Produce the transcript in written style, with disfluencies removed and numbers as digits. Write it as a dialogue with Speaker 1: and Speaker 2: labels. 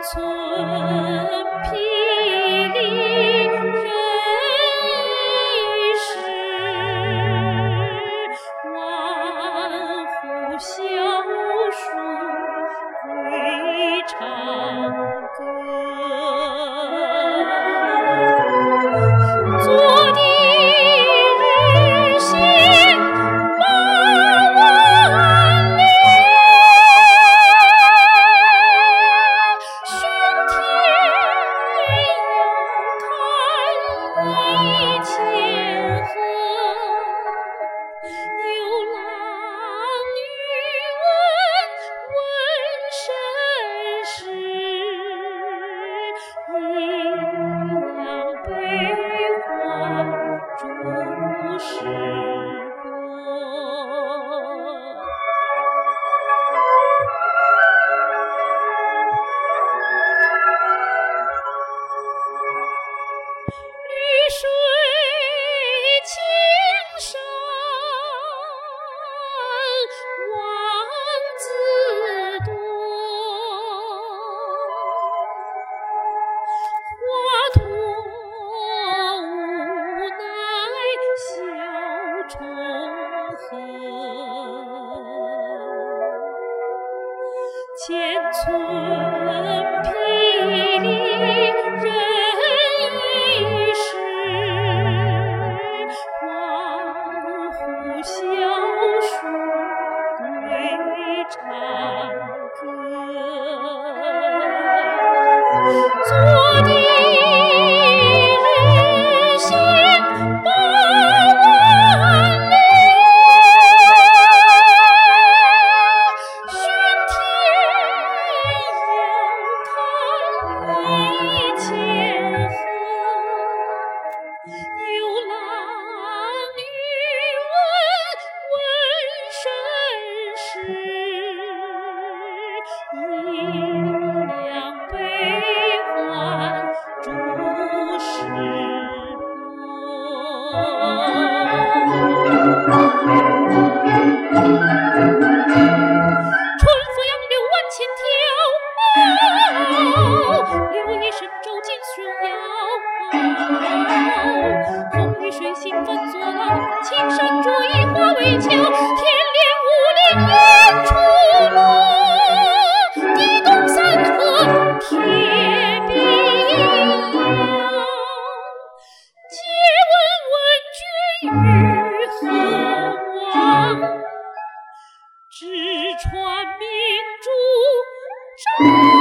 Speaker 1: 寸霹雳人一世，万户萧树归长歌。昨的日行8万里，巡天遥看1000河。牛郎欲问身世，阴阳悲欢诸事过。绿水青山望自多，华佗无奈笑重河。千寸霹雳人一世，万户萧树归长歌。昨的日行8万里，巡天遥看1000河。牛郎欲问身世，阴阳悲欢诸事春风杨柳万千条，柳叶神州尽寻遥。红雨水行翻作浪，青山逐一化为桥。天连五岭烟出没，地动山河铁臂摇。借问君于何往？直传明珠。